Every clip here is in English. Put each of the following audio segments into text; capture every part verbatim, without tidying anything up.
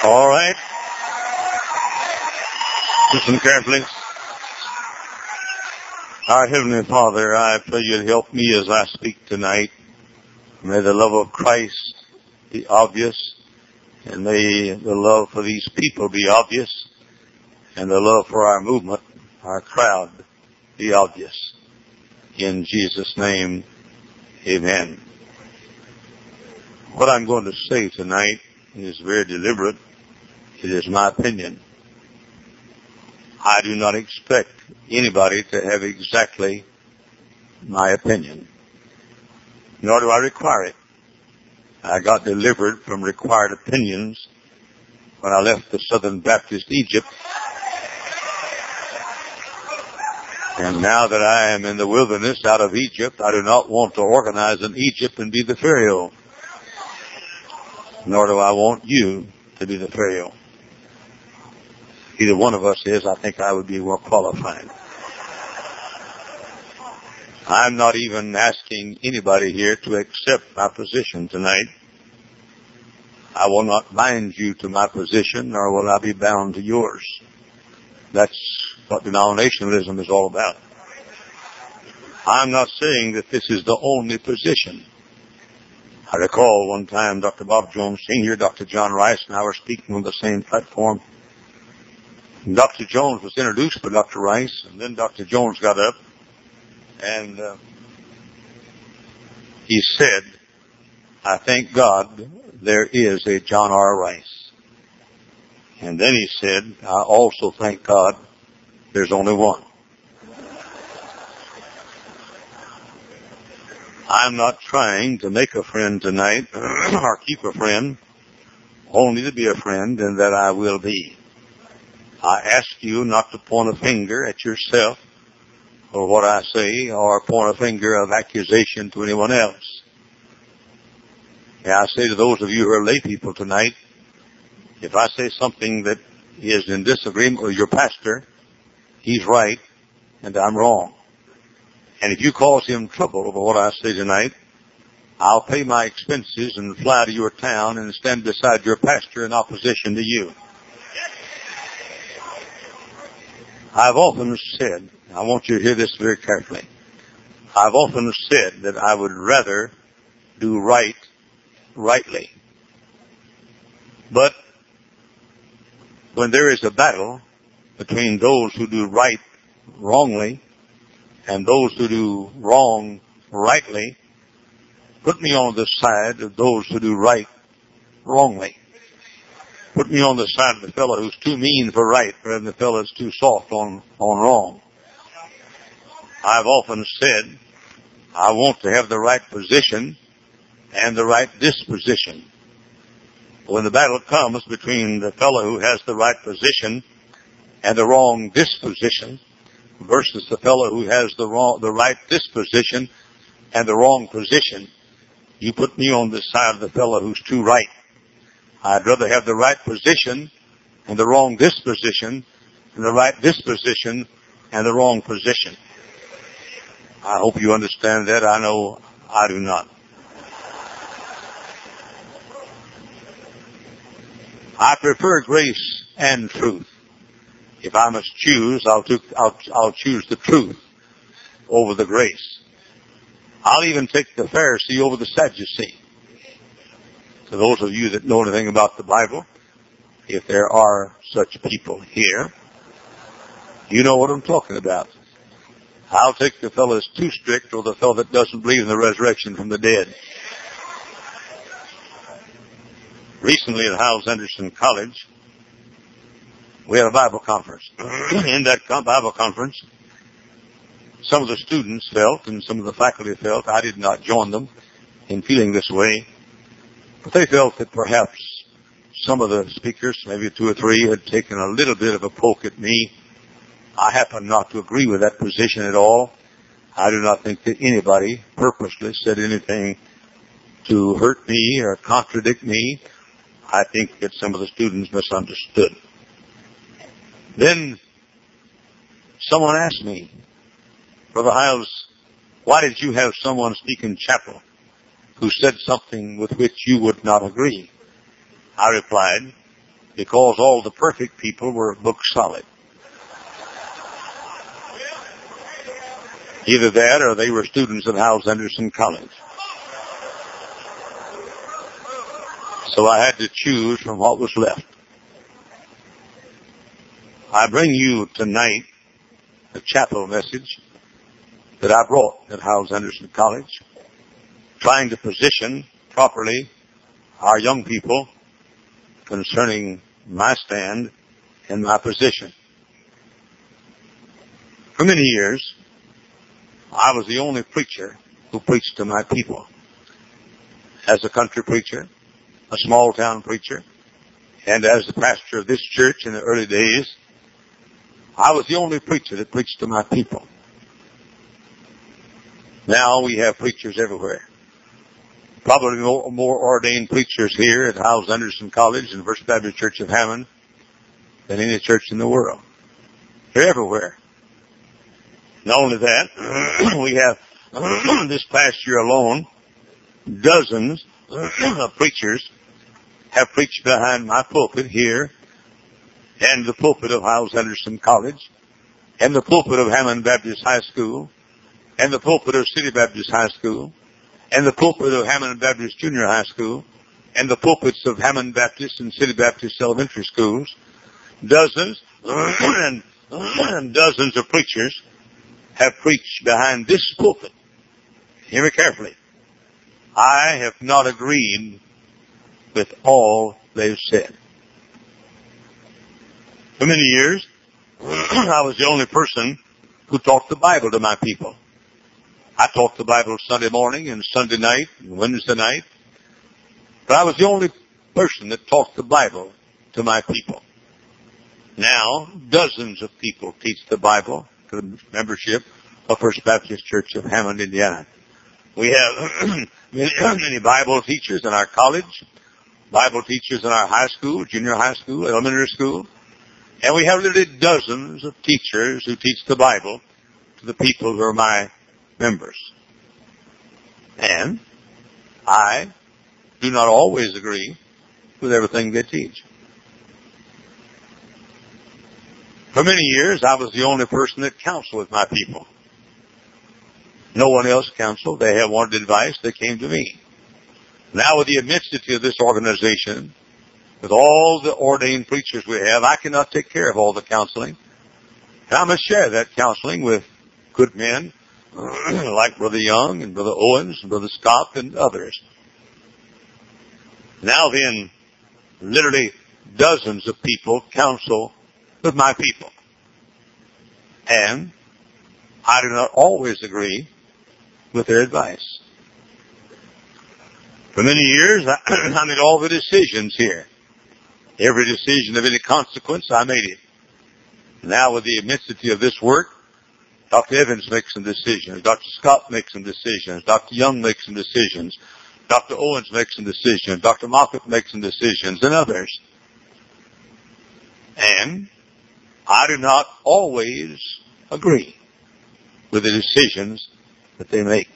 All right. Listen carefully. Our Heavenly Father, I pray you to help me as I speak tonight. May the love of Christ be obvious, and may the love for these people be obvious, and the love for our movement, our crowd, be obvious. In Jesus' name, amen. What I'm going to say tonight is very deliberate. It is my opinion. I do not expect anybody to have exactly my opinion, nor do I require it. I got delivered from required opinions when I left the Southern Baptist Egypt. And now that I am in the wilderness out of Egypt, I do not want to organize in Egypt and be the Pharaoh. Nor do I want you to be the Pharaoh. Either one of us is, I think I would be more qualified. I'm not even asking anybody here to accept my position tonight. I will not bind you to my position, nor will I be bound to yours. That's what denominationalism is all about. I'm not saying that this is the only position. I recall one time Doctor Bob Jones Senior, Doctor John Rice, and I were speaking on the same platform. Doctor Jones was introduced by Doctor Rice, and then Doctor Jones got up, and uh, he said, I thank God there is a John R. Rice. And then he said, I also thank God there's only one. I'm not trying to make a friend tonight, or keep a friend, only to be a friend, and that I will be. I ask you not to point a finger at yourself or what I say, or point a finger of accusation to anyone else. And I say to those of you who are lay people tonight, if I say something that is in disagreement with your pastor, he's right and I'm wrong. And if you cause him trouble over what I say tonight, I'll pay my expenses and fly to your town and stand beside your pastor in opposition to you. I've often said, I want you to hear this very carefully, I've often said that I would rather do right rightly. But when there is a battle between those who do right wrongly and those who do wrong rightly, put me on the side of those who do right wrongly. Put me on the side of the fellow who's too mean for right rather than the fellow that's too soft on, on wrong. I've often said I want to have the right position and the right disposition. When the battle comes between the fellow who has the right position and the wrong disposition versus the fellow who has the wrong, the right disposition and the wrong position, you put me on the side of the fellow who's too right. I'd rather have the right position and the wrong disposition than the right disposition and the wrong position. I hope you understand that. I know I do not. I prefer grace and truth. If I must choose, I'll, to, I'll, I'll choose the truth over the grace. I'll even take the Pharisee over the Sadducee. To those of you that know anything about the Bible, if there are such people here, you know what I'm talking about. I'll take the fellow that's too strict or the fellow that doesn't believe in the resurrection from the dead. Recently at Hyles Anderson College, we had a Bible conference. In that Bible conference, some of the students felt and some of the faculty felt, I did not join them in feeling this way, but they felt that perhaps some of the speakers, maybe two or three, had taken a little bit of a poke at me. I happen not to agree with that position at all. I do not think that anybody purposely said anything to hurt me or contradict me. I think that some of the students misunderstood. Then someone asked me, Brother Hyles, why did you have someone speak in chapel who said something with which you would not agree? I replied, because all the perfect people were book solid. Either that or they were students at Howes Anderson College. So I had to choose from what was left. I bring you tonight a chapel message that I brought at Howes Anderson College, trying to position properly our young people concerning my stand and my position. For many years, I was the only preacher who preached to my people. As a country preacher, a small town preacher, and as the pastor of this church in the early days, I was the only preacher that preached to my people. Now we have preachers everywhere. Probably more, more ordained preachers here at Howes Anderson College and First Baptist Church of Hammond than any church in the world. They're everywhere. Not only that, we have this past year alone, dozens of preachers have preached behind my pulpit here, and the pulpit of Howes Anderson College, and the pulpit of Hammond Baptist High School, and the pulpit of City Baptist High School, and the pulpit of Hammond Baptist Junior High School, and the pulpits of Hammond Baptist and City Baptist Elementary Schools. Dozens and, and dozens of preachers have preached behind this pulpit. Hear me carefully. I have not agreed with all they've said. For many years, I was the only person who taught the Bible to my people. I taught the Bible Sunday morning and Sunday night and Wednesday night. But I was the only person that taught the Bible to my people. Now, dozens of people teach the Bible to the membership of First Baptist Church of Hammond, Indiana. We have many, many Bible teachers in our college, Bible teachers in our high school, junior high school, elementary school, and we have literally dozens of teachers who teach the Bible to the people who are my members. And I do not always agree with everything they teach. For many years, I was the only person that counseled with my people. No one else counseled. They had wanted advice. They came to me. Now, with the immensity of this organization, with all the ordained preachers we have, I cannot take care of all the counseling. And I must share that counseling with good men like Brother Young and Brother Owens and Brother Scott and others. Now then, literally dozens of people counsel with my people. And I do not always agree with their advice. For many years, I, I made all the decisions here. Every decision of any consequence, I made it. Now with the immensity of this work, Doctor Evans makes some decisions. Doctor Scott makes some decisions. Doctor Young makes some decisions. Doctor Owens makes some decisions. Doctor Moffett makes some decisions, and others. And I do not always agree with the decisions that they make.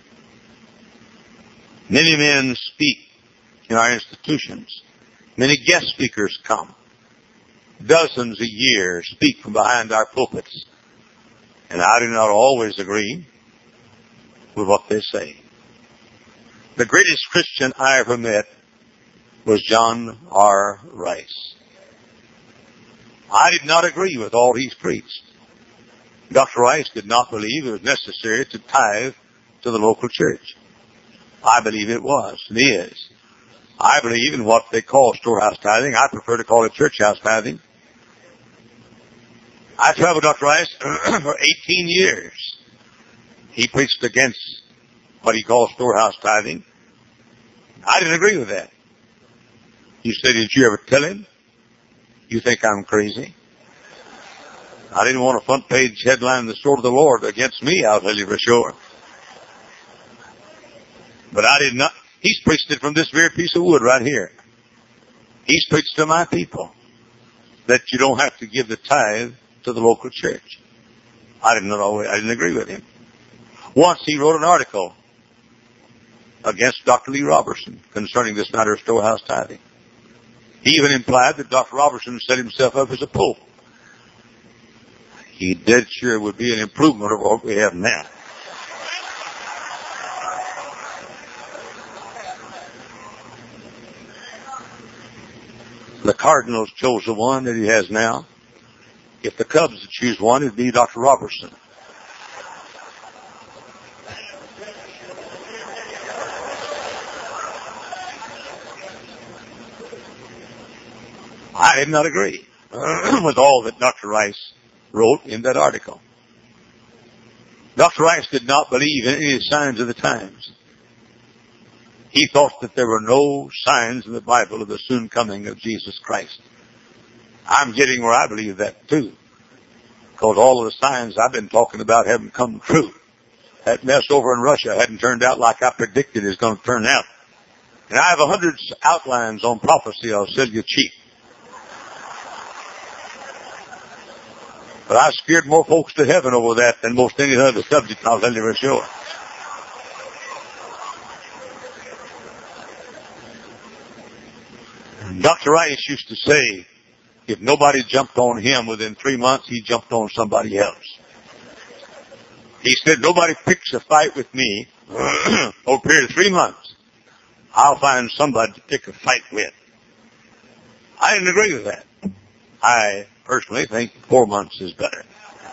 Many men speak in our institutions. Many guest speakers come. Dozens a year speak from behind our pulpits. And I do not always agree with what they say. The greatest Christian I ever met was John R. Rice. I did not agree with all he's preached. Doctor Rice did not believe it was necessary to tithe to the local church. I believe it was and is. I believe in what they call storehouse tithing. I prefer to call it church house tithing. I traveled Doctor Rice for eighteen years. He preached against what he called storehouse tithing. I didn't agree with that. You say, did you ever tell him? You think I'm crazy? I didn't want a front page headline, the sword of the Lord against me, I'll tell you for sure. But I did not. He's preached it from this very piece of wood right here. He's preached to my people that you don't have to give the tithe to the local church. I did not always, I didn't agree with him. Once he wrote an article against Doctor Lee Robertson concerning this matter of storehouse tithing. He even implied that Doctor Robertson set himself up as a pope. He dead sure would be an improvement over what we have now. The Cardinals chose the one that he has now. If the Cubs would choose one, it'd be Doctor Robertson. I did not agree with all that Doctor Rice wrote in that article. Doctor Rice did not believe in any signs of the times. He thought that there were no signs in the Bible of the soon coming of Jesus Christ. I'm getting where I believe that too, because all of the signs I've been talking about haven't come true. That mess over in Russia hadn't turned out like I predicted it's going to turn out. And I have a hundred outlines on prophecy I'll sell you cheap. But I scared more folks to heaven over that than most any other subject I'll tell you for sure. Doctor Rice used to say, if nobody jumped on him within three months, he jumped on somebody else. He said, nobody picks a fight with me over a period of three months. I'll find somebody to pick a fight with. I didn't agree with that. I personally think four months is better.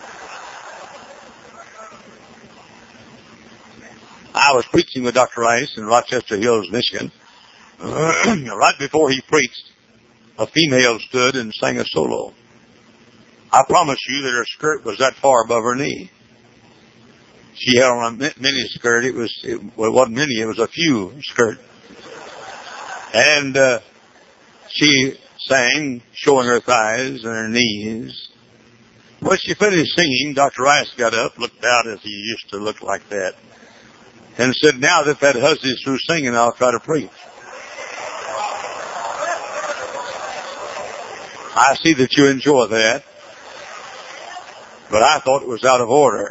I was preaching with Doctor Rice in Rochester Hills, Michigan. Right before he preached, a female stood and sang a solo. I promise you that her skirt was that far above her knee. She had on a mini skirt. It was, it, well, it wasn't mini, it was a few skirt. And, uh, she sang, showing her thighs and her knees. When she finished singing, Doctor Rice got up, looked out as he used to look like that, and said, now that that hussey's through singing, I'll try to preach. I see that you enjoy that, but I thought it was out of order.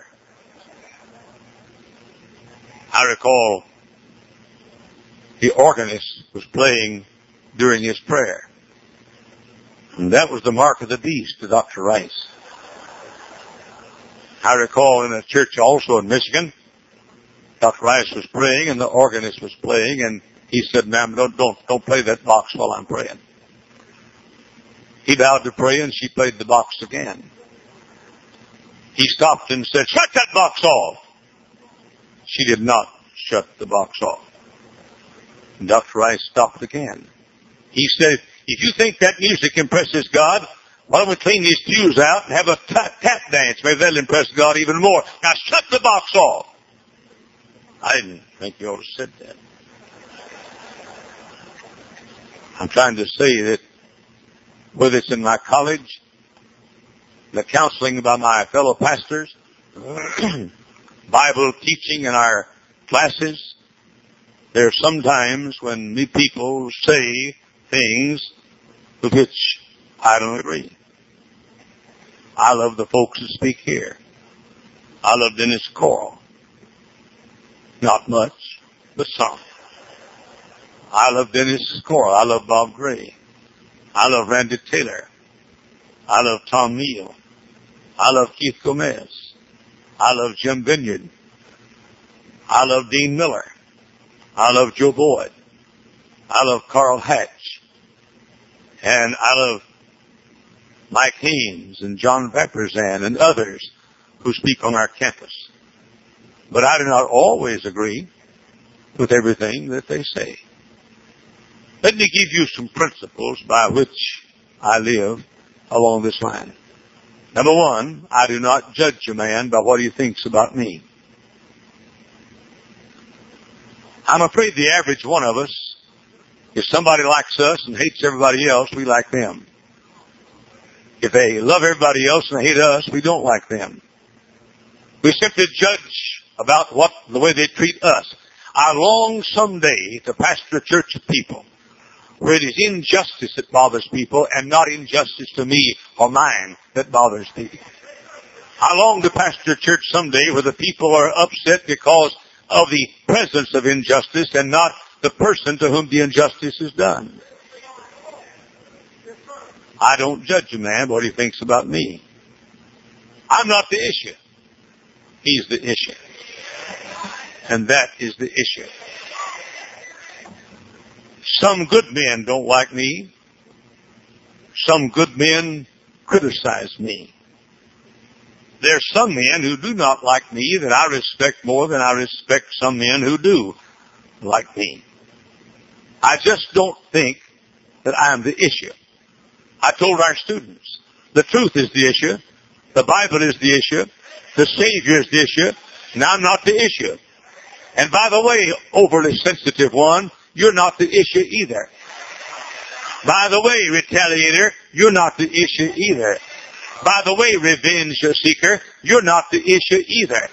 I recall the organist was playing during his prayer. And that was the mark of the beast to Doctor Rice. I recall in a church also in Michigan, Doctor Rice was praying and the organist was playing, and he said, ma'am, don't, don't, don't play that box while I'm praying. He bowed to pray and she played the box again. He stopped and said, shut that box off. She did not shut the box off. And Doctor Rice stopped again. He said, if you think that music impresses God, why don't we clean these pews out and have a tap, tap dance? Maybe that'll impress God even more. Now shut the box off. I didn't think you ought to said that. I'm trying to say that whether it's in my college, the counseling by my fellow pastors, Bible teaching in our classes, there are some times when me people say things with which I don't agree. I love the folks that speak here. I love Dennis Coral. Not much, but some. I love Dennis Coral. I love Bob Gray. I love Randy Taylor. I love Tom Neal. I love Keith Gomez. I love Jim Vineyard. I love Dean Miller. I love Joe Boyd. I love Carl Hatch. And I love Mike Haynes and John Vapperzan and others who speak on our campus. But I do not always agree with everything that they say. Let me give you some principles by which I live along this line. Number one, I do not judge a man by what he thinks about me. I'm afraid the average one of us, if somebody likes us and hates everybody else, we like them. If they love everybody else and hate us, we don't like them. We simply judge about what the way they treat us. I long someday to pastor a church of people where it is injustice that bothers people and not injustice to me or mine that bothers people. I long to pastor a church someday where the people are upset because of the presence of injustice and not the person to whom the injustice is done. I don't judge a man what he thinks about me. I'm not the issue. He's the issue. And that is the issue. Some good men don't like me. Some good men criticize me. There's some men who do not like me that I respect more than I respect some men who do like me. I just don't think that I'm the issue. I told our students, the truth is the issue, the Bible is the issue, the Savior is the issue, and I'm not the issue. And by the way, overly sensitive one, you're not the issue either. By the way, retaliator, you're not the issue either. By the way, revenge seeker, you're not the issue either.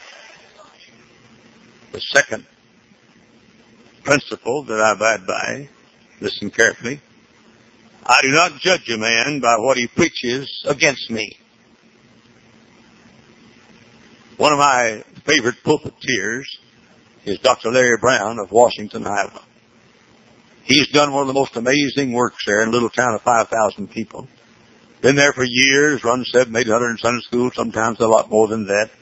The second principle that I abide by, listen carefully, I do not judge a man by what he preaches against me. One of my favorite pulpiteers is Doctor Larry Brown of Washington, Iowa. He's done one of the most amazing works there in a little town of five thousand people. Been there for years, run seven, eight hundred in Sunday school, sometimes a lot more than that.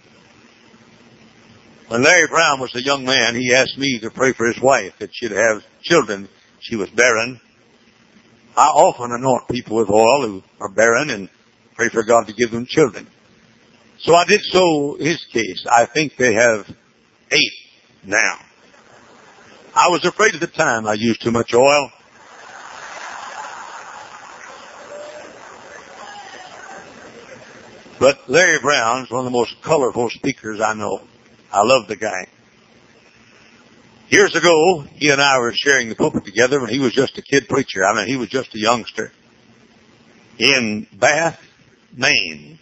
When Larry Brown was a young man, he asked me to pray for his wife that she'd have children. She was barren. I often anoint people with oil who are barren and pray for God to give them children. So I did so in his case. I think they have eight now. I was afraid at the time I used too much oil. But Larry Brown's one of the most colorful speakers I know. I love the guy. Years ago, he and I were sharing the pulpit together when he was just a kid preacher. I mean, he was just a youngster. In Bath, Maine.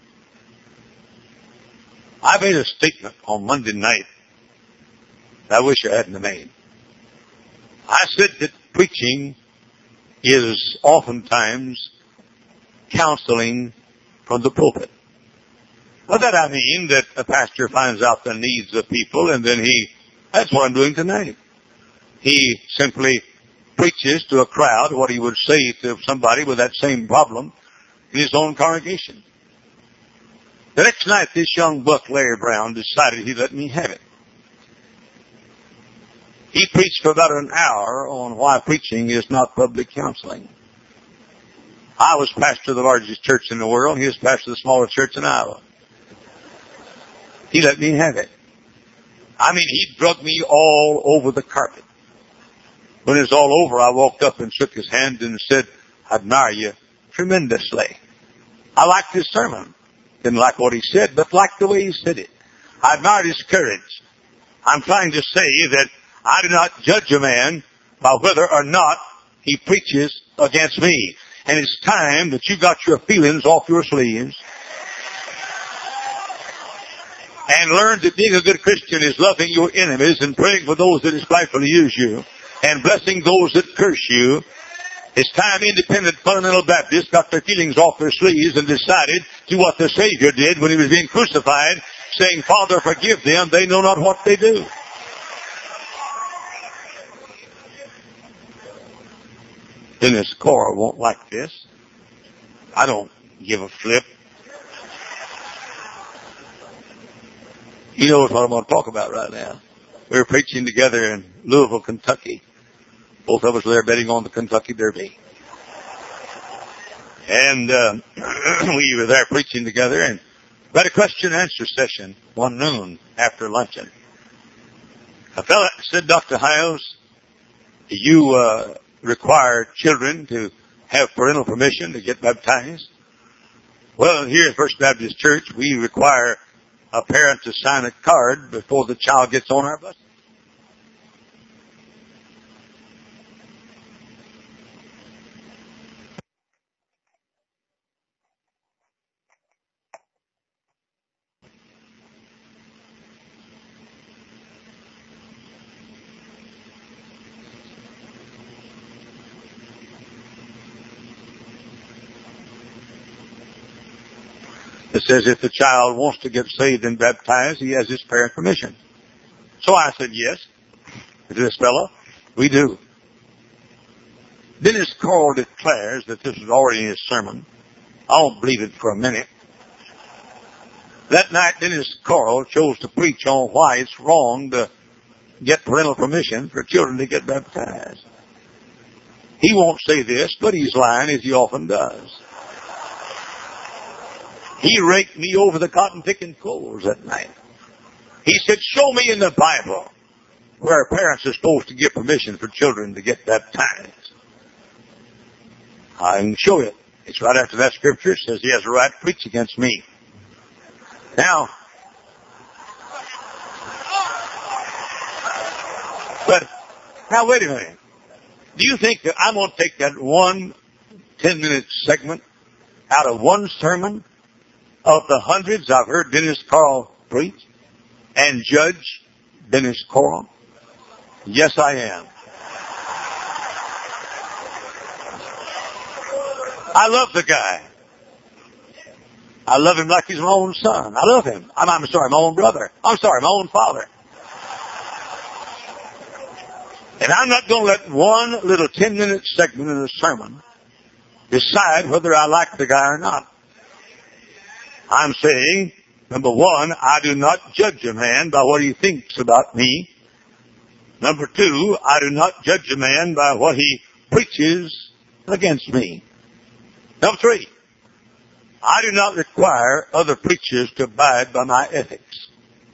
I made a statement on Monday night that I wish I hadn't made. I said that preaching is oftentimes counseling from the pulpit. By that I mean that a pastor finds out the needs of people and then he, that's what I'm doing tonight. He simply preaches to a crowd what he would say to somebody with that same problem in his own congregation. The next night this young buck, Larry Brown, decided he'd let me have it. He preached for about an hour on why preaching is not public counseling. I was pastor of the largest church in the world. He was pastor of the smallest church in Iowa. He let me have it. I mean, he drug me all over the carpet. When it was all over, I walked up and shook his hand and said, I admire you tremendously. I liked his sermon. Didn't like what he said, but liked the way he said it. I admired his courage. I'm trying to say that I do not judge a man by whether or not he preaches against me. And it's time that you got your feelings off your sleeves and learn that being a good Christian is loving your enemies and praying for those that despitefully use you and blessing those that curse you. It's time independent fundamental Baptists got their feelings off their sleeves and decided to do what the Savior did when he was being crucified, saying, Father, forgive them, they know not what they do. Dennis Cora won't like this. I don't give a flip. He knows what I'm going to talk about right now. We were preaching together in Louisville, Kentucky. Both of us were there betting on the Kentucky Derby. And uh, we were there preaching together, and we had a question and answer session one noon after luncheon. A fellow said, Doctor Hiles, you uh, require children to have parental permission to get baptized? Well, here at First Baptist Church, we require a parent to sign a card before the child gets on our bus. It says if the child wants to get saved and baptized, he has his parent permission. So I said, yes. To this fellow, we do. Dennis Carl declares that this was already in his sermon. I don't believe it for a minute. That night, Dennis Carl chose to preach on why it's wrong to get parental permission for children to get baptized. He won't say this, but he's lying, as he often does. He raked me over the cotton-picking coals that night. He said, show me in the Bible where parents are supposed to give permission for children to get baptized. I can show you. It's right after that scripture. It says he has a right to preach against me. Now, but, now wait a minute. Do you think that I'm going to take that one ten-minute segment out of one sermon of the hundreds I've heard Dennis Carl preach and judge Dennis Carl? Yes, I am. I love the guy. I love him like he's my own son. I love him. I'm, I'm sorry, my own brother. I'm sorry, my own father. And I'm not going to let one little ten-minute segment in a sermon decide whether I like the guy or not. I'm saying, number one, I do not judge a man by what he thinks about me. Number two, I do not judge a man by what he preaches against me. Number three, I do not require other preachers to abide by my ethics.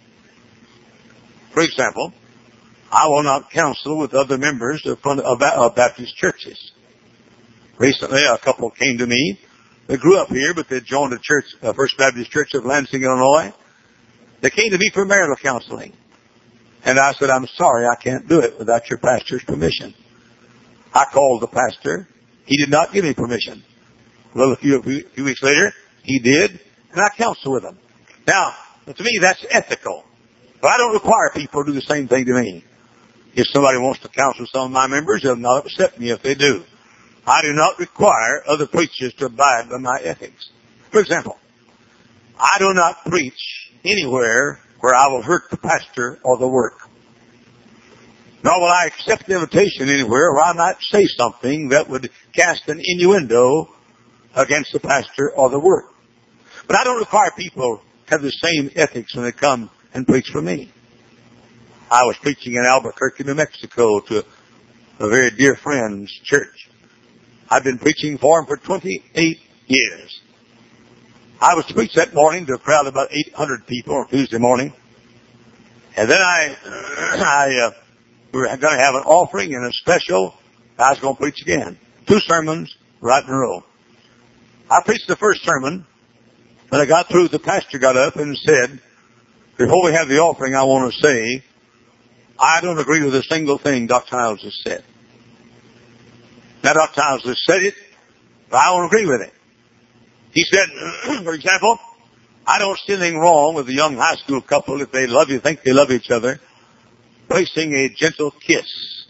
For example, I will not counsel with other members of Baptist churches. Recently, a couple came to me. They grew up here, but they joined the church, uh, First Baptist Church of Lansing, Illinois. They came to me for marital counseling. And I said, I'm sorry, I can't do it without your pastor's permission. I called the pastor. He did not give me permission. Well, a few, a few weeks later, he did, and I counseled with him. Now, to me, that's ethical. But I don't require people to do the same thing to me. If somebody wants to counsel some of my members, they'll not upset me if they do. I do not require other preachers to abide by my ethics. For example, I do not preach anywhere where I will hurt the pastor or the work. Nor will I accept the invitation anywhere where I might say something that would cast an innuendo against the pastor or the work. But I don't require people to have the same ethics when they come and preach for me. I was preaching in Albuquerque, New Mexico to a very dear friend's church. I've been preaching for him for twenty-eight years. I was to preach that morning to a crowd of about eight hundred people on Tuesday morning. And then I, I, uh, we were going to have an offering and a special. I was going to preach again. Two sermons right in a row. I preached the first sermon. When I got through, the pastor got up and said, before we have the offering, I want to say, I don't agree with a single thing Doctor Niles has said. Now, Doctor Niles has said it, but I don't agree with it. He said, for example, I don't see anything wrong with a young high school couple if they love you, think they love each other, placing a gentle kiss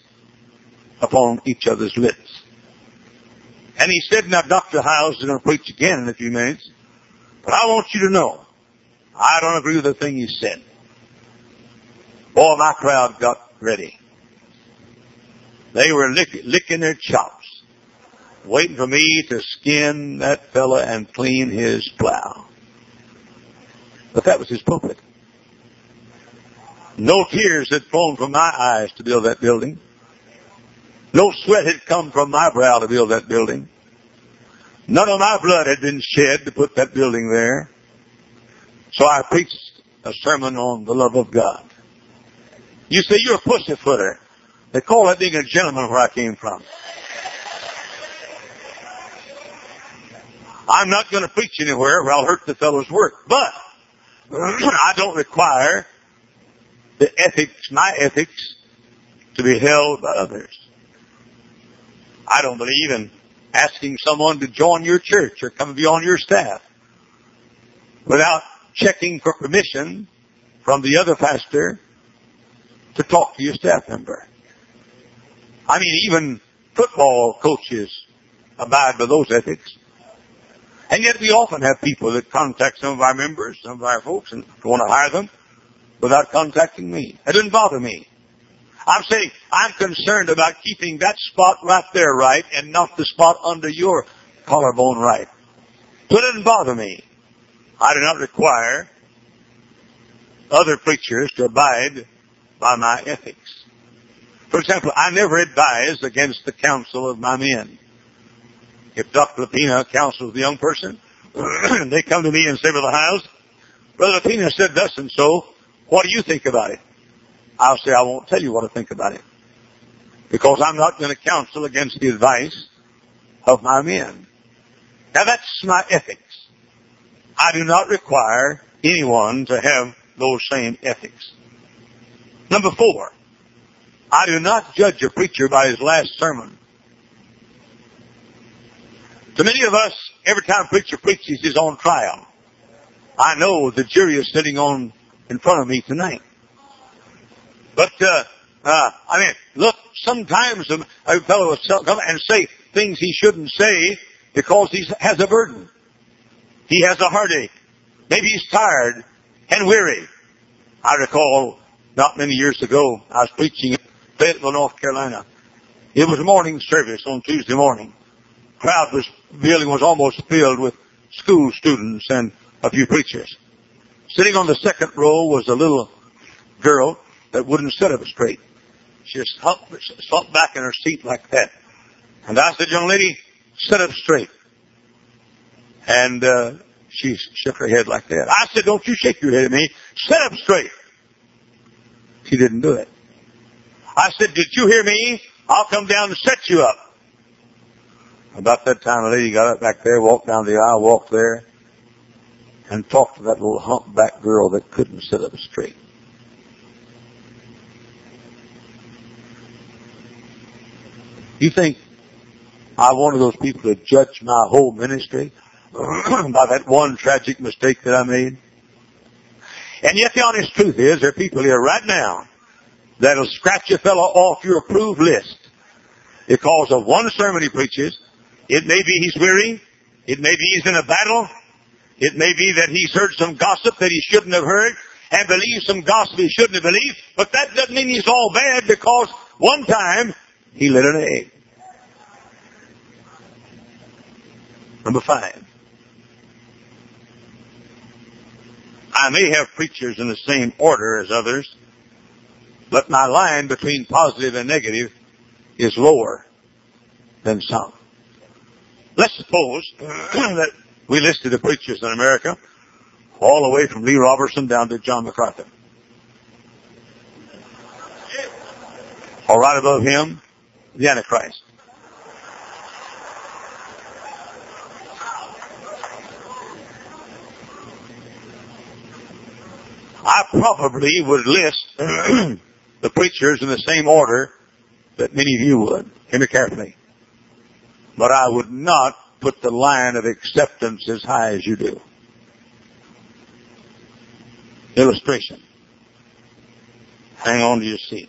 upon each other's lips. And he said, now Doctor Hiles is going to preach again in a few minutes, but I want you to know, I don't agree with the thing he said. Boy, my crowd got ready. They were lick, licking their chops, waiting for me to skin that fella and clean his plow. But that was his pulpit. No tears had flown from my eyes to build that building. No sweat had come from my brow to build that building. None of my blood had been shed to put that building there. So I preached a sermon on the love of God. You say, you're a pussyfooter. They call that being a gentleman where I came from. I'm not going to preach anywhere where I'll hurt the fellow's work. But I don't require the ethics, my ethics, to be held by others. I don't believe in asking someone to join your church or come be on your staff without checking for permission from the other pastor to talk to your staff member. I mean, even football coaches abide by those ethics. And yet we often have people that contact some of our members, some of our folks, and want to hire them without contacting me. That doesn't bother me. I'm saying I'm concerned about keeping that spot right there right and not the spot under your collarbone right. So it doesn't bother me. I do not require other preachers to abide by my ethics. For example, I never advise against the counsel of my men. If Doctor Lapina counsels the young person, they come to me and say, Brother Hiles, Brother Lapina said thus and so, what do you think about it? I'll say, I won't tell you what to think about it. Because I'm not going to counsel against the advice of my men. Now that's my ethics. I do not require anyone to have those same ethics. Number four, I do not judge a preacher by his last sermon. To many of us, every time a preacher preaches, he's on trial. I know the jury is sitting on in front of me tonight. But, uh, uh, I mean, look, sometimes a fellow will come and say things he shouldn't say because he has a burden. He has a heartache. Maybe he's tired and weary. I recall not many years ago, I was preaching in Fayetteville, North Carolina. It was a morning service on Tuesday morning. The crowd was, building was almost filled with school students and a few preachers. Sitting on the second row was a little girl that wouldn't sit up straight. She just slumped back in her seat like that. And I said, young lady, sit up straight. And uh, she shook her head like that. I said, don't you shake your head at me. Sit up straight. She didn't do it. I said, did you hear me? I'll come down and set you up. About that time, a lady got up back there, walked down the aisle, walked there, and talked to that little humpback girl that couldn't sit up straight. You think I'm one of those people to judge my whole ministry by that one tragic mistake that I made? And yet the honest truth is, there are people here right now that'll scratch a fellow off your approved list because of one sermon he preaches. It may be he's weary. It may be he's in a battle. It may be that he's heard some gossip that he shouldn't have heard and believed some gossip he shouldn't have believed. But that doesn't mean he's all bad because one time he laid an egg. Number five. I may have preachers in the same order as others, but my line between positive and negative is lower than some. Let's suppose that we listed the preachers in America all the way from Lee Robertson down to John MacArthur. All right above him, the Antichrist. I probably would list the preachers in the same order that many of you would. Hear me carefully. But I would not put the line of acceptance as high as you do. Illustration. Hang on to your seat.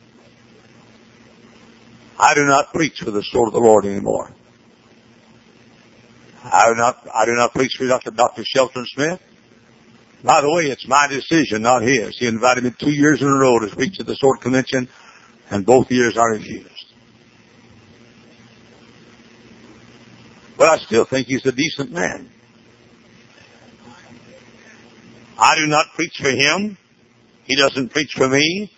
I do not preach for the sword of the Lord anymore. I do not, I do not preach for Doctor Doctor Shelton Smith. By the way, it's my decision, not his. He invited me two years in a row to speak at the Sword Convention, and both years I refused. But I still think he's a decent man. I do not preach for him. He doesn't preach for me.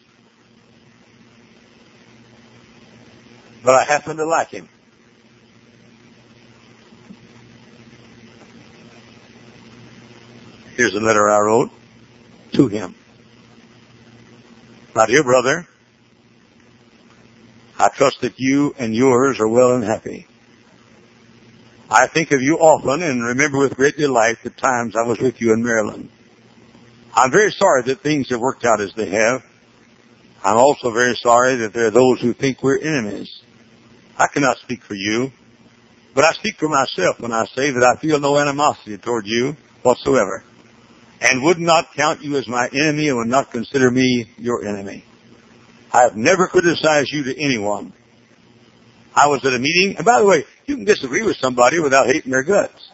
But I happen to like him. Here's a letter I wrote to him. My dear brother, I trust that you and yours are well and happy. I think of you often and remember with great delight the times I was with you in Maryland. I'm very sorry that things have worked out as they have. I'm also very sorry that there are those who think we're enemies. I cannot speak for you, but I speak for myself when I say that I feel no animosity toward you whatsoever, and would not count you as my enemy and would not consider me your enemy. I have never criticized you to anyone. I was at a meeting, and by the way, you can disagree with somebody without hating their guts.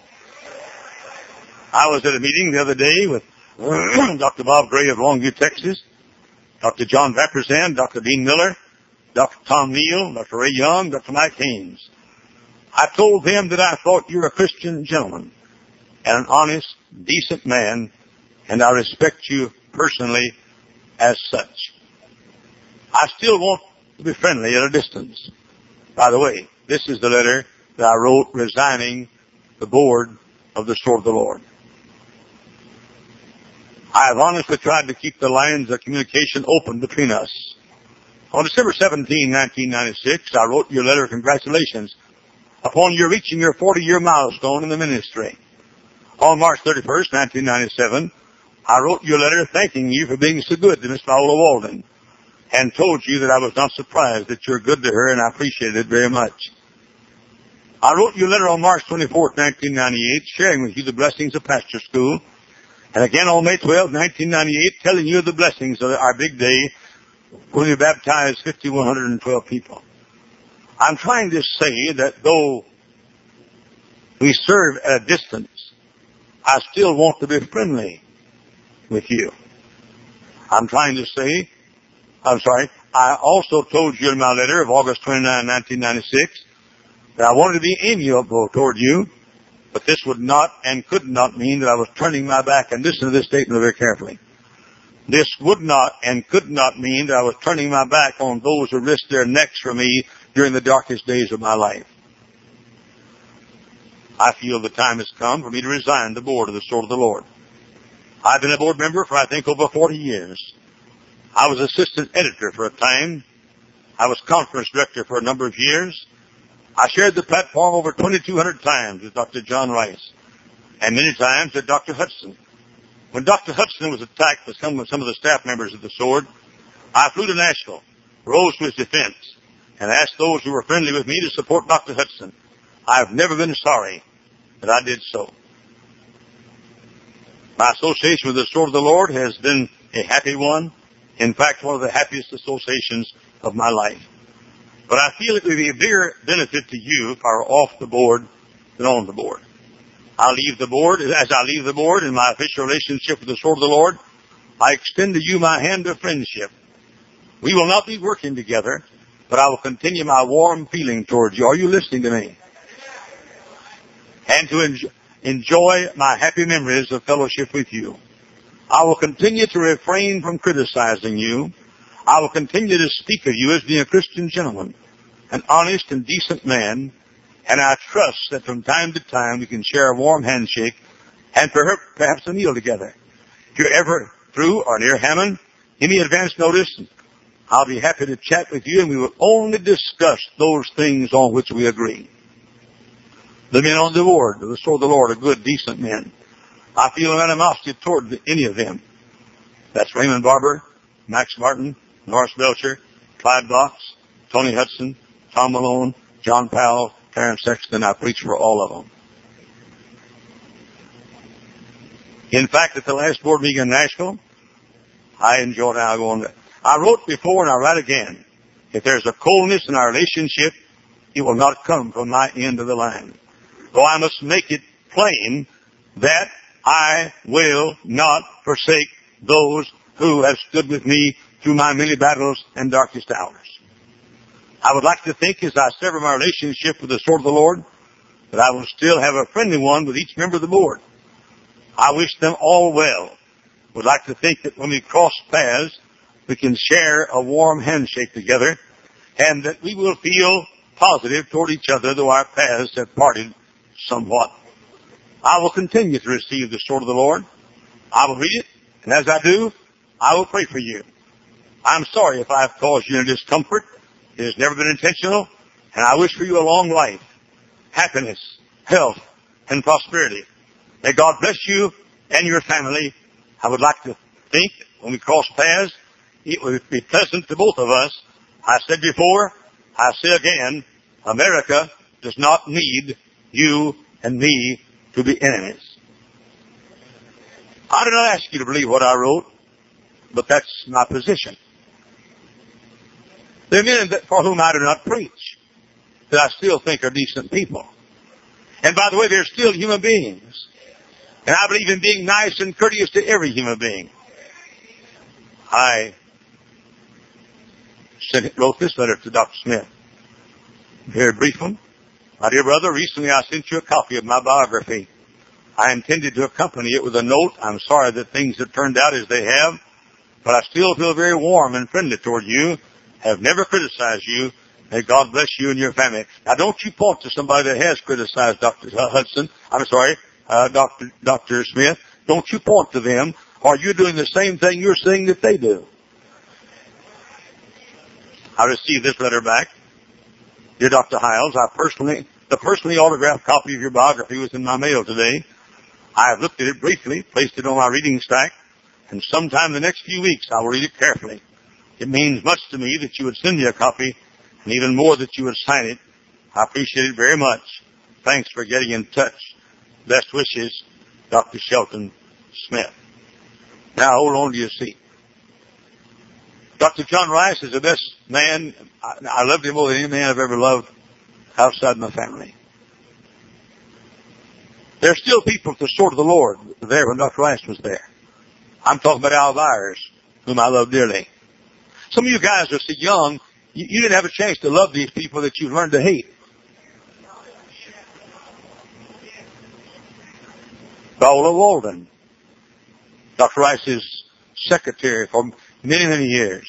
I was at a meeting the other day with Doctor Bob Gray of Longview, Texas, Doctor John Vapursan, Doctor Dean Miller, Doctor Tom Neal, Doctor Ray Young, Doctor Mike Haynes. I told them that I thought you were a Christian gentleman and an honest, decent man, and I respect you personally as such. I still want to be friendly at a distance. By the way, this is the letter that I wrote resigning the board of the Sword of the Lord. I have honestly tried to keep the lines of communication open between us. On December seventeenth, nineteen ninety-six, I wrote you a letter of congratulations upon your reaching your forty-year milestone in the ministry. On March thirty-first, nineteen ninety-seven, I wrote you a letter thanking you for being so good to Miss Paula Walden, and told you that I was not surprised that you're good to her, and I appreciated it very much. I wrote you a letter on March twenty-fourth, nineteen ninety-eight, sharing with you the blessings of Pastor School, and again on May twelfth, nineteen ninety-eight, telling you of the blessings of our big day when we baptized five thousand one hundred twelve people. I'm trying to say that though we serve at a distance, I still want to be friendly with you. I'm trying to say, I'm sorry, I also told you in my letter of August twenty-ninth, nineteen ninety-six, that I wanted to be amiable toward you, but this would not and could not mean that I was turning my back. And listen to this statement very carefully. This would not and could not mean that I was turning my back on those who risked their necks for me during the darkest days of my life. I feel the time has come for me to resign the board of the Sword of the Lord. I've been a board member for, I think, over forty years. I was assistant editor for a time. I was conference director for a number of years. I shared the platform over twenty-two hundred times with Doctor John Rice, and many times with Doctor Hudson. When Doctor Hudson was attacked with some, some of the staff members of the Sword, I flew to Nashville, rose to his defense, and asked those who were friendly with me to support Doctor Hudson. I've never been sorry that I did so. My association with the Sword of the Lord has been a happy one. In fact, one of the happiest associations of my life. But I feel it would be a bigger benefit to you if I were off the board than on the board. I leave the board, as I leave the board in my official relationship with the Sword of the Lord, I extend to you my hand of friendship. We will not be working together, but I will continue my warm feeling towards you. Are you listening to me? And to enjoy, enjoy my happy memories of fellowship with you. I will continue to refrain from criticizing you. I will continue to speak of you as being a Christian gentleman, an honest and decent man, and I trust that from time to time we can share a warm handshake and perhaps a meal together. If you're ever through or near Hammond, give me advance notice. I'll be happy to chat with you, and we will only discuss those things on which we agree. The men on the board of the Sword of the Lord are good, decent men. I feel an animosity toward any of them. That's Raymond Barber, Max Martin, Norris Belcher, Clyde Box, Tony Hudson, Tom Malone, John Powell, Clarence Sexton. I preach for all of them. In fact, at the last board meeting in Nashville, I enjoyed how I go on. I wrote before and I write again. If there's a coldness in our relationship, it will not come from my end of the line. Though I must make it plain that I will not forsake those who have stood with me through my many battles and darkest hours. I would like to think, as I sever my relationship with the Sword of the Lord, that I will still have a friendly one with each member of the board. I wish them all well. Would like to think that when we cross paths, we can share a warm handshake together, and that we will feel positive toward each other, though our paths have parted somewhat. I will continue to receive the Sword of the Lord. I will read it, and as I do, I will pray for you. I'm sorry if I have caused you any discomfort. It has never been intentional, and I wish for you a long life, happiness, health, and prosperity. May God bless you and your family. I would like to think when we cross paths, it would be pleasant to both of us. I said before, I say again, America does not need you and me to be enemies. I did not ask you to believe what I wrote, but that's my position. There are men that, for whom I do not preach, that I still think are decent people. And by the way, they're still human beings. And I believe in being nice and courteous to every human being. I sent, wrote this letter to Doctor Smith. Very brief one. My dear brother, recently I sent you a copy of my biography. I intended to accompany it with a note. I'm sorry that things have turned out as they have, but I still feel very warm and friendly toward you. Have never criticized you. May God bless you and your family. Now, don't you point to somebody that has criticized Doctor Hudson. I'm sorry, uh, Doctor Doctor Smith. Don't you point to them. Are you doing the same thing you're saying that they do? I received this letter back. Dear Doctor Hiles, I personally, the personally autographed copy of your biography was in my mail today. I have looked at it briefly, placed it on my reading stack, and sometime in the next few weeks I will read it carefully. It means much to me that you would send me a copy, and even more that you would sign it. I appreciate it very much. Thanks for getting in touch. Best wishes, Doctor Shelton Smith. Now hold on to your seat. Doctor John Rice is the best man. I, I loved him more than any man I've ever loved outside my family. There are still people at the sword of the Lord there when Doctor Rice was there. I'm talking about Al Byers, whom I love dearly. Some of you guys are so young, you, you didn't have a chance to love these people that you've learned to hate. Viola Walden, Doctor Rice's secretary for many, many years.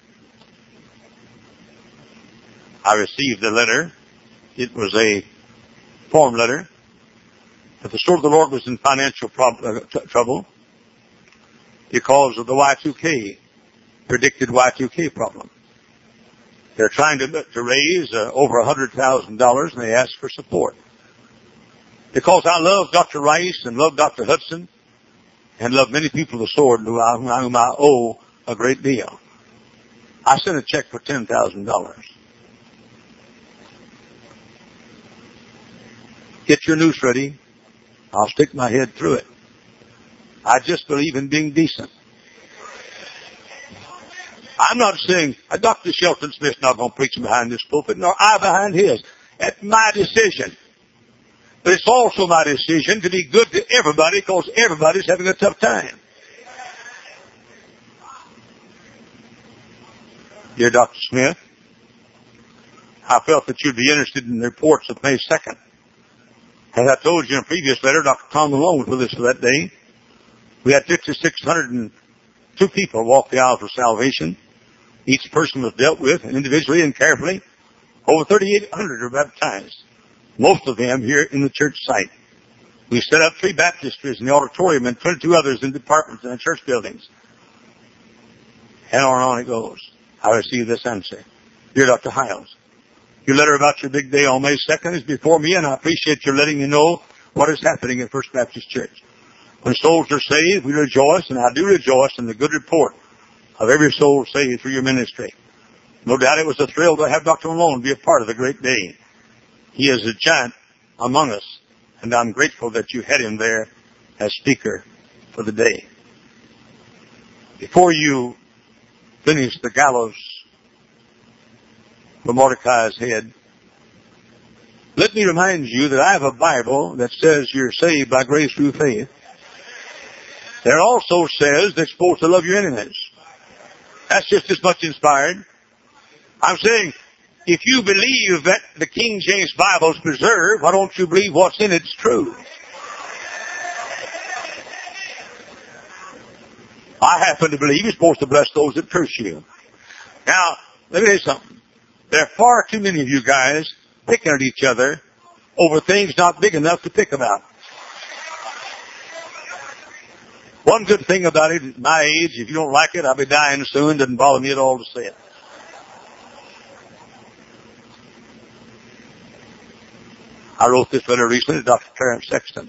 I received a letter. It was a form letter that the sword of the Lord was in financial prob- uh, t- trouble because of the Y two K, predicted Y two K problem. They're trying to, to raise uh, over one hundred thousand dollars, and they ask for support. Because I love Doctor Rice and love Doctor Hudson and love many people of the sword whom I, whom I owe a great deal, I sent a check for ten thousand dollars. Get your noose ready. I'll stick my head through it. I just believe in being decent. I'm not saying uh, Doctor Shelton Smith's not going to preach behind this pulpit, nor I behind his. That's my decision. But it's also my decision to be good to everybody because everybody's having a tough time. Dear Doctor Smith, I felt that you'd be interested in the reports of May second. As I told you in a previous letter, Doctor Tom Malone was with us for that day. We had five thousand six hundred two people walk the aisles of salvation. Each person was dealt with individually and carefully. Over thirty-eight hundred were baptized, most of them here in the church site. We set up three baptistries in the auditorium and twenty-two others in departments and church buildings. And on and on it goes. I received this answer. Dear Doctor Hiles, your letter about your big day on May second is before me, and I appreciate your letting me know what is happening at First Baptist Church. When souls are saved, we rejoice, and I do rejoice in the good report of every soul saved through your ministry. No doubt it was a thrill to have Doctor Malone be a part of the great day. He is a giant among us, and I'm grateful that you had him there as speaker for the day. Before you finish the gallows for Mordecai's head, let me remind you that I have a Bible that says you're saved by grace through faith. There also says that you're supposed to love your enemies. That's just as much inspired. I'm saying, if you believe that the King James Bible is preserved, why don't you believe what's in it's true? I happen to believe you're supposed to bless those that curse you. Now, let me tell you something. There are far too many of you guys picking at each other over things not big enough to pick about. One good thing about it, at my age, if you don't like it, I'll be dying soon. Doesn't bother me at all to say it. I wrote this letter recently to Doctor Clarence Sexton.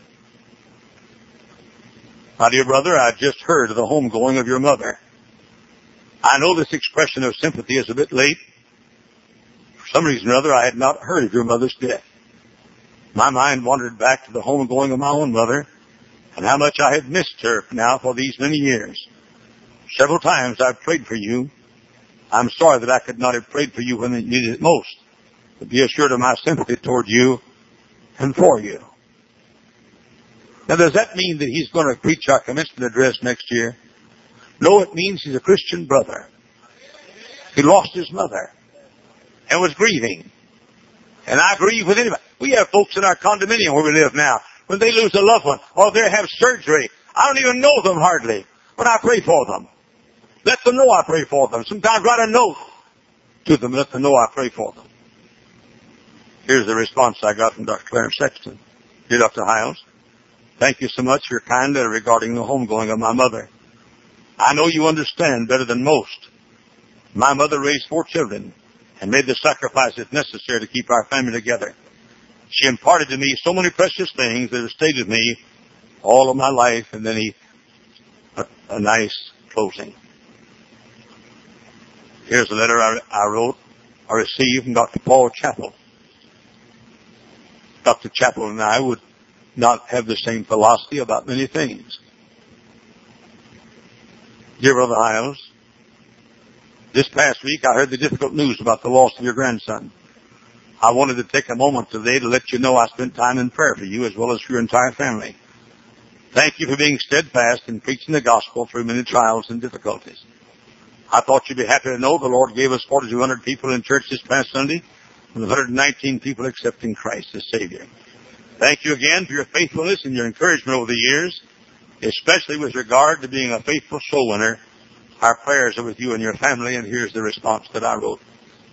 My dear brother, I just heard of the homegoing of your mother. I know this expression of sympathy is a bit late. For some reason or other, I had not heard of your mother's death. My mind wandered back to the homegoing of my own mother and how much I had missed her now for these many years. Several times I've prayed for you. I'm sorry that I could not have prayed for you when you needed it most. But be assured of my sympathy toward you and for you. Now, does that mean that he's going to preach our commencement address next year? No, it means he's a Christian brother. He lost his mother and was grieving. And I grieve with anybody. We have folks in our condominium where we live now. When they lose a loved one or they have surgery, I don't even know them hardly, but I pray for them. Let them know I pray for them. Sometimes write a note to them, let them know I pray for them. Here's the response I got from Doctor Clarence Sexton. Dear Doctor Hiles, thank you so much for your kind letter regarding the homegoing of my mother. I know you understand better than most. My mother raised four children and made the sacrifices necessary to keep our family together. She imparted to me so many precious things that have stayed with me all of my life. And then he, a, a nice closing. Here's a letter I, I wrote, I received from Doctor Paul Chappell. Doctor Chappell and I would not have the same philosophy about many things. Dear Brother Hiles, this past week I heard the difficult news about the loss of your grandson. I wanted to take a moment today to let you know I spent time in prayer for you as well as for your entire family. Thank you for being steadfast in preaching the gospel through many trials and difficulties. I thought you'd be happy to know the Lord gave us forty-two hundred people in church this past Sunday and one hundred nineteen people accepting Christ as Savior. Thank you again for your faithfulness and your encouragement over the years, especially with regard to being a faithful soul winner. Our prayers are with you and your family, and here's the response that I wrote.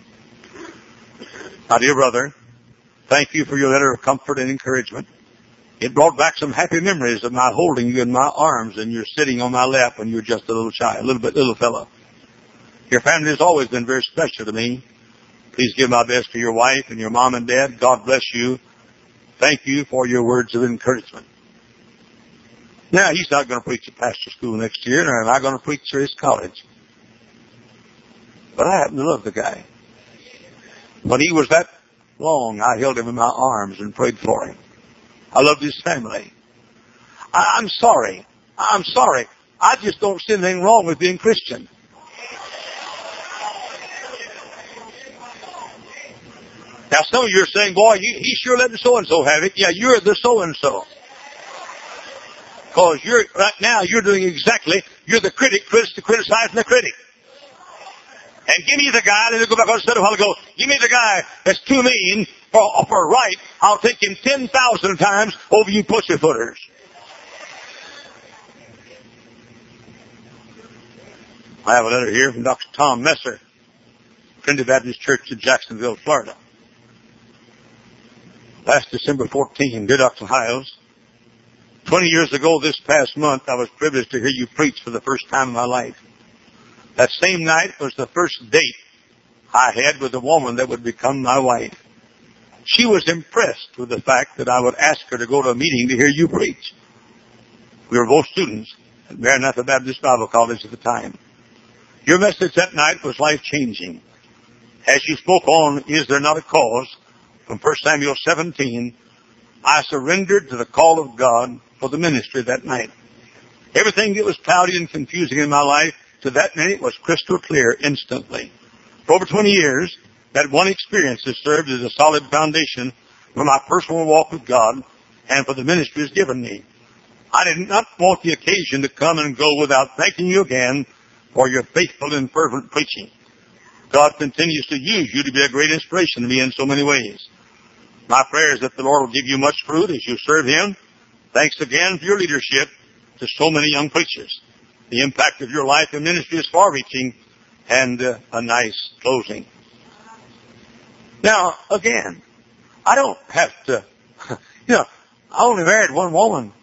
My dear brother, thank you for your letter of comfort and encouragement. It brought back some happy memories of my holding you in my arms and you're sitting on my lap when you were just a little child, a little bit little fellow. Your family has always been very special to me. Please give my best to your wife and your mom and dad. God bless you. Thank you for your words of encouragement. Now, he's not going to preach at pastor school next year, nor am I going to preach at his college. But I happen to love the guy. When he was that long, I held him in my arms and prayed for him. I loved his family. I, I'm sorry. I'm sorry. I just don't see anything wrong with being Christian. Now, some of you are saying, boy, he, he sure let the so-and-so have it. Yeah, you're the so-and-so. Because you're, right now, you're doing exactly, you're the critic, criticizing the critic. And give me the guy, let me go back on what I said a while ago, give me the guy that's too mean for, for right, I'll take him ten thousand times over you pussyfooters. I have a letter here from Doctor Tom Messer, Trinity Baptist Church in Jacksonville, Florida. Last December fourteenth, dear Doctor Hiles, twenty years ago this past month, I was privileged to hear you preach for the first time in my life. That same night was the first date I had with a woman that would become my wife. She was impressed with the fact that I would ask her to go to a meeting to hear you preach. We were both students at Maranatha Baptist Bible College at the time. Your message that night was life-changing. As you spoke on, Is There Not a Cause? From First Samuel seventeen, I surrendered to the call of God for the ministry that night. Everything that was cloudy and confusing in my life to that minute was crystal clear instantly. For over twenty years, that one experience has served as a solid foundation for my personal walk with God and for the ministry He's given me. I did not want the occasion to come and go without thanking you again for your faithful and fervent preaching. God continues to use you to be a great inspiration to me in so many ways. My prayer is that the Lord will give you much fruit as you serve Him. Thanks again for your leadership to so many young preachers. The impact of your life and ministry is far-reaching, and uh, a nice closing. Now, again, I don't have to, you know, I only married one woman.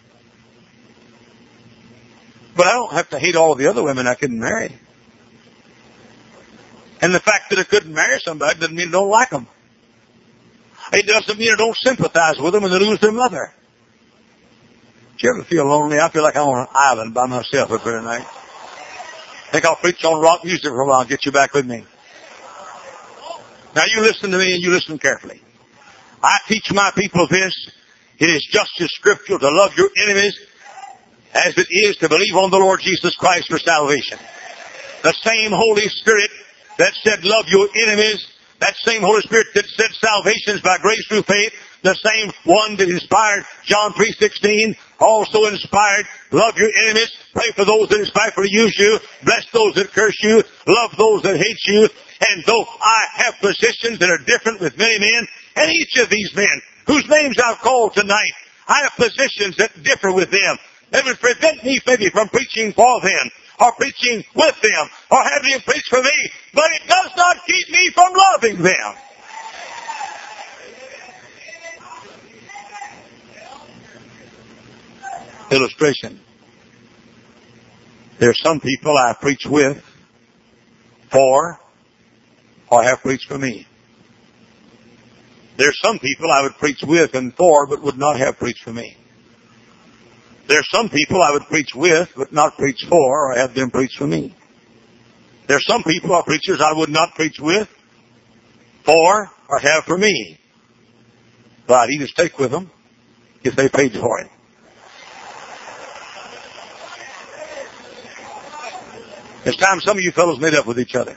But I don't have to hate all of the other women I couldn't marry. And the fact that I couldn't marry somebody doesn't mean I don't like them. It doesn't mean I don't sympathize with them when they lose their mother. Do you ever feel lonely? I feel like I'm on an island by myself up here tonight. I think I'll preach on rock music for a while and get you back with me. Now you listen to me and you listen carefully. I teach my people this. It is just as scriptural to love your enemies as it is to believe on the Lord Jesus Christ for salvation. The same Holy Spirit that said love your enemies, that same Holy Spirit that said salvation is by grace through faith, the same one that inspired John three sixteen, Paul so inspired, love your enemies, pray for those that despitefully use you, bless those that curse you, love those that hate you. And though I have positions that are different with many men, and each of these men, whose names I've called tonight, I have positions that differ with them. That would prevent me maybe from preaching for them, or preaching with them, or having them preach for me. But it does not keep me from loving them. Illustration. There are some people I preach with, for, or have preached for me. There are some people I would preach with and for, but would not have preached for me. There are some people I would preach with, but not preach for, or have them preach for me. There are some people or preachers I would not preach with, for, or have for me. But I'd either stick with them if they paid for it. It's time some of you fellows made up with each other.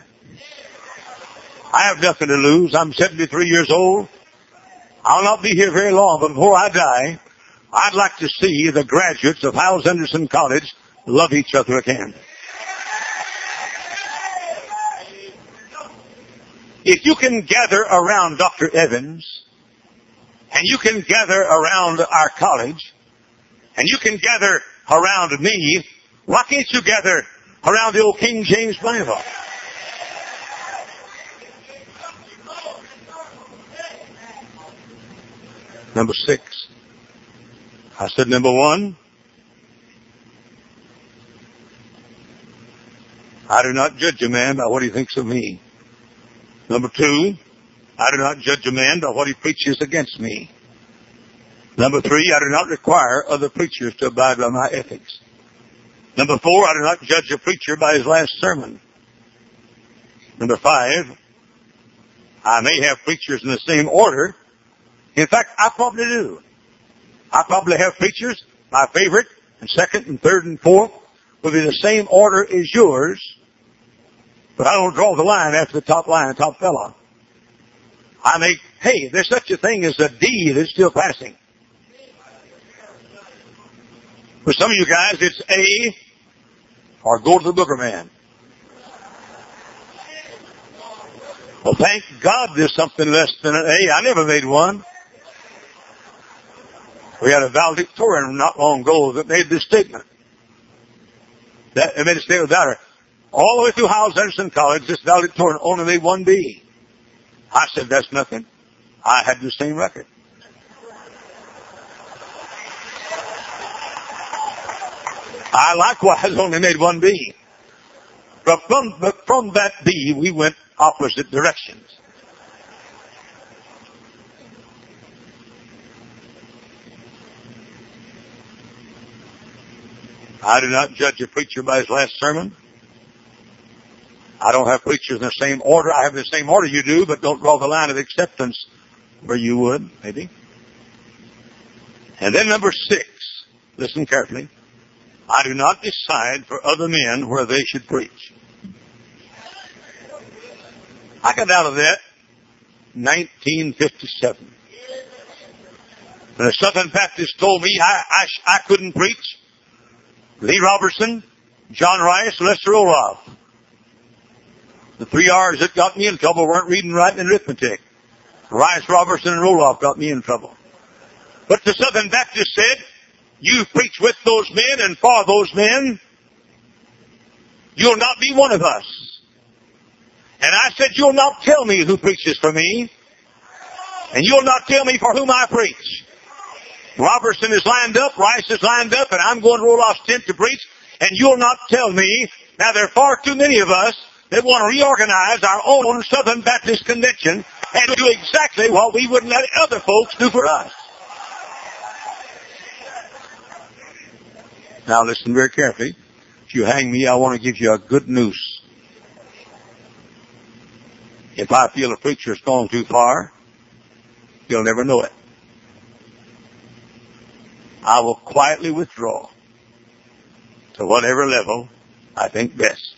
I have nothing to lose. I'm seventy-three years old. I'll not be here very long, but before I die, I'd like to see the graduates of Hyles Anderson College love each other again. If you can gather around Doctor Evans, and you can gather around our college, and you can gather around me, why can't you gather around the old King James Bible? Number six. I said number one, I do not judge a man by what he thinks of me. Number two, I do not judge a man by what he preaches against me. Number three, I do not require other preachers to abide by my ethics. Number four, I do not judge a preacher by his last sermon. Number five, I may have preachers in the same order. In fact, I probably do. I probably have preachers, my favorite, and second, and third, and fourth, will be the same order as yours, but I don't draw the line after the top line, top fella. I make, hey, there's such a thing as a D that's still passing. For some of you guys, it's A, or go to the booger man. Well, thank God there's something less than an A. I never made one. We had a valedictorian not long ago that made this statement. That made a statement about her. All the way through Hyles Anderson College, this valedictorian only made one B. I said, that's nothing. I had the same record. I likewise only made one B. But from, but from that B, we went opposite directions. I do not judge a preacher by his last sermon. I don't have preachers in the same order. I have the same order you do, but don't draw the line of acceptance where you would, maybe. And then number six, listen carefully. I do not decide for other men where they should preach. I got out of that in nineteen fifty-seven. When a Southern Baptist told me I, I, I couldn't preach, Lee Robertson, John Rice, Lester Olaf. The three R's that got me in trouble weren't reading, writing, and arithmetic. Rice, Robertson, and Roloff got me in trouble. But the Southern Baptist said, you preach with those men and for those men, you'll not be one of us. And I said, you'll not tell me who preaches for me, and you'll not tell me for whom I preach. Robertson is lined up, Rice is lined up, and I'm going to Roloff's tent to preach, and you'll not tell me. Now, there are far too many of us that want to reorganize our own Southern Baptist Convention and do exactly what we wouldn't let other folks do for us. Now listen very carefully. If you hang me, I want to give you a good noose. If I feel a preacher's gone too far, you'll never know it. I will quietly withdraw to whatever level I think best.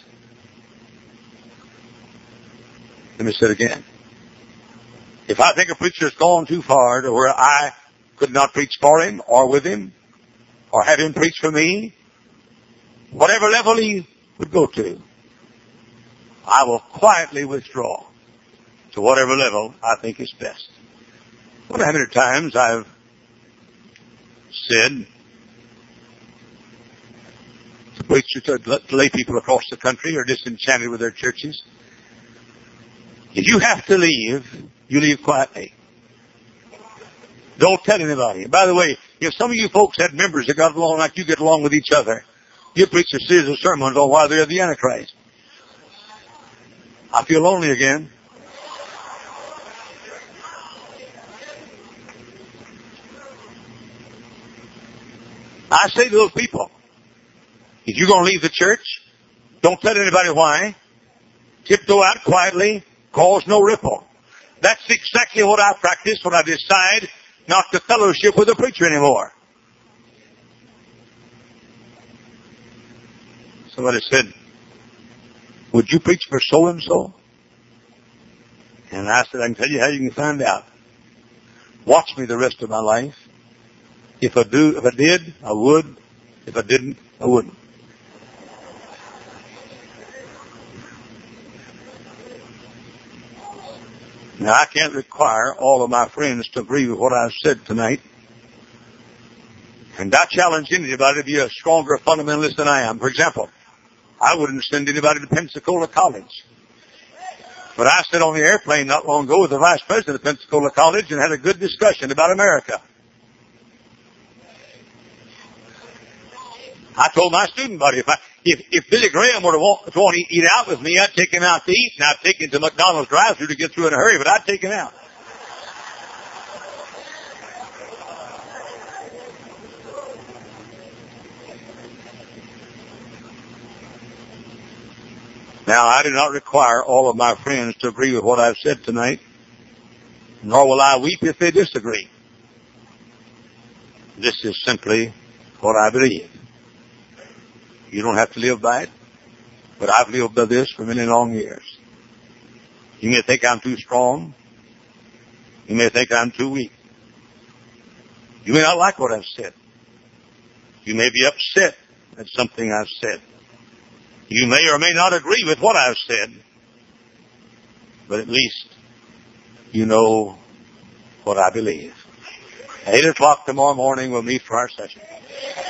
Let me say it again. If I think a preacher's gone too far to where I could not preach for him or with him, or have him preach for me, whatever level he would go to, I will quietly withdraw to whatever level I think is best. What how many times I've said to preachers, to lay people across the country are disenchanted with their churches, if you have to leave, you leave quietly. Don't tell anybody. By the way, if some of you folks had members that got along like you get along with each other, you preach a series of sermons on why they're the Antichrist. I feel lonely again. I say to those people, if you're going to leave the church, don't tell anybody why. Tiptoe out quietly, cause no ripple. That's exactly what I practice when I decide not to fellowship with a preacher anymore. Somebody said, would you preach for so-and-so? And I said, I can tell you how you can find out. Watch me the rest of my life. If I do, if I did, I would. If I didn't, I wouldn't. Now, I can't require all of my friends to agree with what I've said tonight. And I challenge anybody to be a stronger fundamentalist than I am. For example, I wouldn't send anybody to Pensacola College. But I sat on the airplane not long ago with the vice president of Pensacola College and had a good discussion about America. I told my student buddy, if I, if, if Billy Graham were to want, to want to eat out with me, I'd take him out to eat, and I'd take him to McDonald's drive-thru to get through in a hurry, but I'd take him out. Now, I do not require all of my friends to agree with what I've said tonight, nor will I weep if they disagree. This is simply what I believe. You don't have to live by it, but I've lived by this for many long years. You may think I'm too strong. You may think I'm too weak. You may not like what I've said. You may be upset at something I've said. You may or may not agree with what I've said, but at least you know what I believe. Eight o'clock tomorrow morning we'll meet for our session.